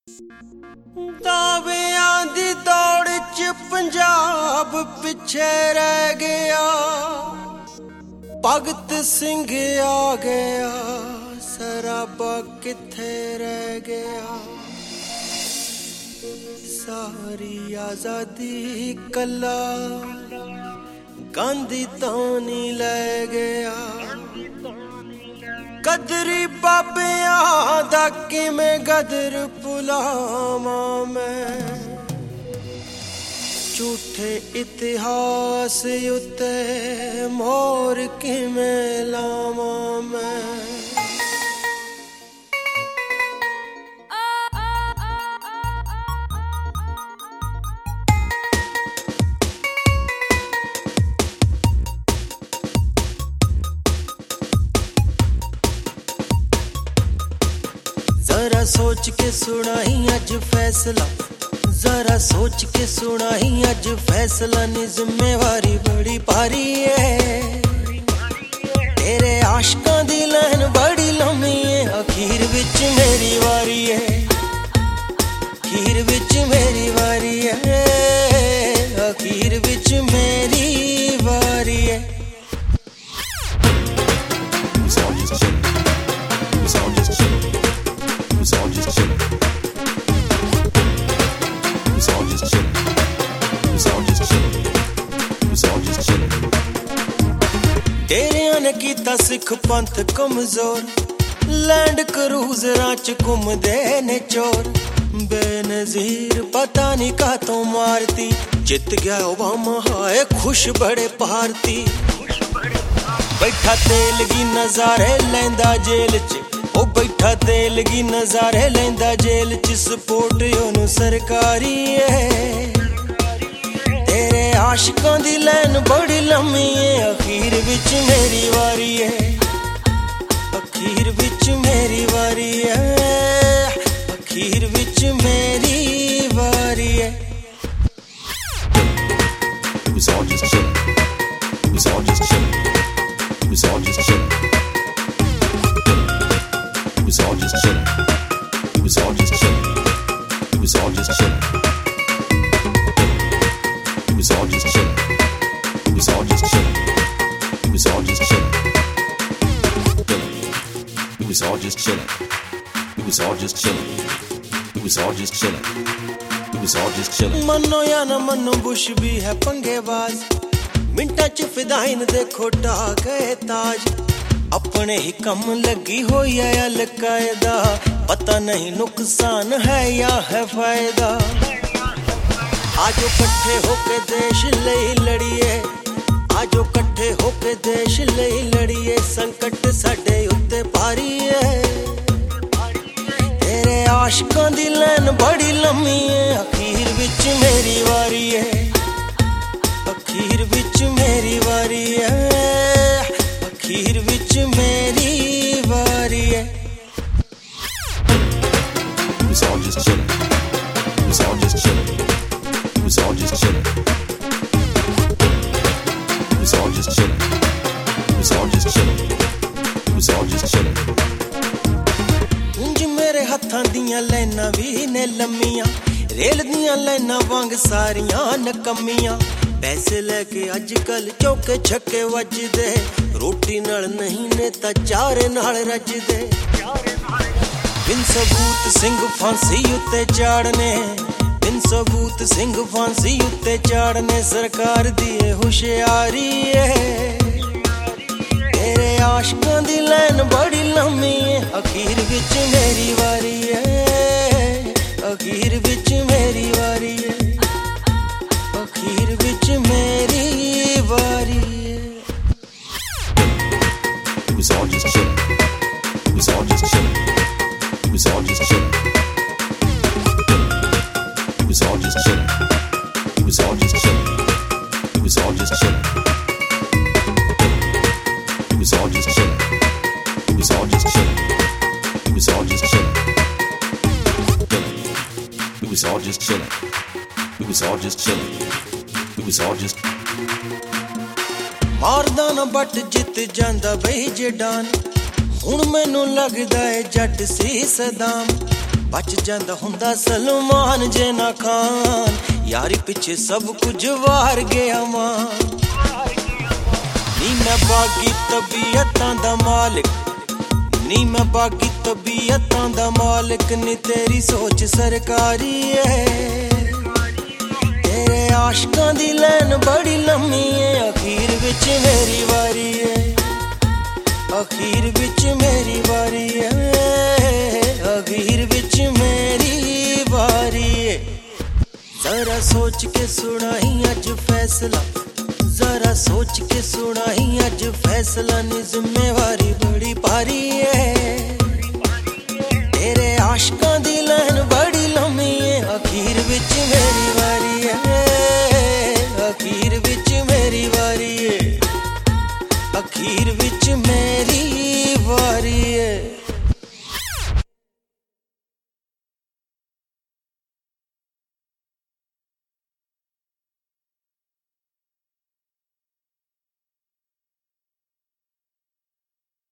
दावियां दी दौड़ च पंजाब पिछे रह गया, भगत सिंह आ गया, सराबा किथे रह गया। सारी आजादी कला गांधी तानी ले गया। गदरी बाबियां दा किवें गदर भुलावां मैं, झूठे इतिहास उत्ते मोहर किवें लावां मैं। जरा सोच के सुनाई अज फैसला, जरा सोच के सुनाई अज फैसला नी जिम्मेवारी बड़ी भारी है। तेरे आशकां दी लाइन बड़ी लम्मी है, अखीर विच मेरी वारी है, अखीर विच मेरी वारी है, अखीर विच मेरी वारी है। तेरियां ने कीता सिख पंथ कमजोर, लैंड क्रूजरां च घुमदे ने चोर। बेनजीर पता नहीं कातों मारती, जित गया ओबामा हाय खुश बड़े भारती। बैठा तेल गी नजारे लैंदा जेल च, ओ बैठा तेल गी नजारे लैंदा जेल च। सपोर्ट ओनू सरकारी है, तेरे आशिकां दी लाइन बड़ी लम्मी है, अखीर विच मेरी वारी है, अखीर विच मेरी वारी है, अखीर विच मेरी वारी है। It was all just chillin'. It was all just chillin'. It was all just chillin'. It was all just chillin'. It was all just chillin'. It was all just chillin'. It was all just chillin'. It was all just chillin'. It was all just chillin'. It was all just chillin'. It was all just chillin'. It was all just chillin'. It was all just chillin'. मनो या न मनो Bush भी है पंगेबाज, मिंटा च फिदाइन देखो ढा गए ताज। अपने ही कम लगी हुई है अलकायदा, पता नहीं नुकसान है या है फायदा। आजो कट्ठे होके देश लई लड़िए, आजो कट्ठे होके देश लई लड़िए। संकट साडे उत्ते भारी है, तेरे आशिकां दी लाइन बड़ी लम्मी है, अखीर विच मेरी वारी है, अखीर विच मेरी वारी है, अखीर विच मेरी वारी है। It was all just chillin'. It was all just chillin'. It was all just chillin'. It was all just chillin'. It was all just chillin'. It was all just chillin'. ਉਂਝ ਮੇਰੇ ਹੱਥਾਂ ਦੀਆਂ ਲਾਈਨਾਂ ਵੀ ਨੇ ਲੰਮੀਆਂ, ਰੇਲ ਦੀਆਂ ਲਾਈਨਾਂ ਵਾਂਗ ਸਾਰੀਆਂ ਨਕਮੀਆਂ। ਪੈਸੇ ਲੈ ਕੇ ਅੱਜ ਕੱਲ ਚੌਕੇ ਛੱਕੇ ਵੱਜਦੇ, ਰੋਟੀ ਨਾਲ ਨਹੀਂ ਨੇ ਤਾਂ ਚਾਰੇ ਨਾਲ ਰੱਜਦੇ। ਬਿਨ ਸਬੂਤ ਸਿੰਘ ਫਾਂਸੀ ਉੱਤੇ ਚਾੜਨੇ, ਬਿਨ ਸਬੂਤ ਸਿੰਘ ਫਾਂਸੀ ਉੱਤੇ ਚਾੜਨੇ। ਸਰਕਾਰ ਦੀ ਇਹ ਹੁਸ਼ਿਆਰੀ ਏ, तेरे आशिकां दी लाइन बड़ी लम्मी है, अखीर विच मेरी वारी है, अखीर विच मेरी वारी है, अखीर विच मेरी वारी है। It was all just chillin'. It was all just chillin'. It was all just chillin'. It was all just chillin'. It was all just chillin'. It was all just chillin'. It was all just chillin'. It was all just chillin'. It was all just chillin'. It was all just chillin'. It was all just chillin'. It was all just. मारदा ना but जित जांदा बई जे डान, हुण मैनू लगदा है जट सी सदाम। ਬਚ ਜਾਂਦਾ ਹੁੰਦਾ ਸਲਮਾਨ ਜੇ ਨਾ ਖਾਨ ਯਾਰੀ ਪਿੱਛੇ ਸਭ ਕੁਝ ਵਾਰ ਗਿਆ ਮਾਂ ਨੀ ਮੈਂ ਬਾਗੀ ਤਬੀਅਤਾਂ ਦਾ ਮਾਲਿਕ ਨੀ ਮੈਂ ਬਾਗੀ ਤਬੀਅਤਾਂ ਦਾ ਮਾਲਿਕ ਨੀ ਤੇਰੀ ਸੋਚ ਸਰਕਾਰੀ ਏ ਤੇਰੇ ਆਸ਼ਕਾਂ ਦੀ ਲਾਈਨ ਬੜੀ ਲੰਮੀ ਏ ਅਖੀਰ ਵਿੱਚ ਮੇਰੀ ਵਾਰੀ ਏ ਅਖੀਰ ਵਿੱਚ ਮੇਰੀ ਵਾਰੀ ਏ ਅਖੀਰ ਵਿੱਚ ਮੇਰੀ ਵਾਰੀ ਏ ਜ਼ਰਾ ਸੋਚ ਕੇ ਸੁਣਾਈ ਅੱਜ ਫੈਸਲਾ ਜ਼ਰਾ सोच के सुनाई अज फैसला नी जिम्मेवारी बड़ी भारी है तेरे आशिक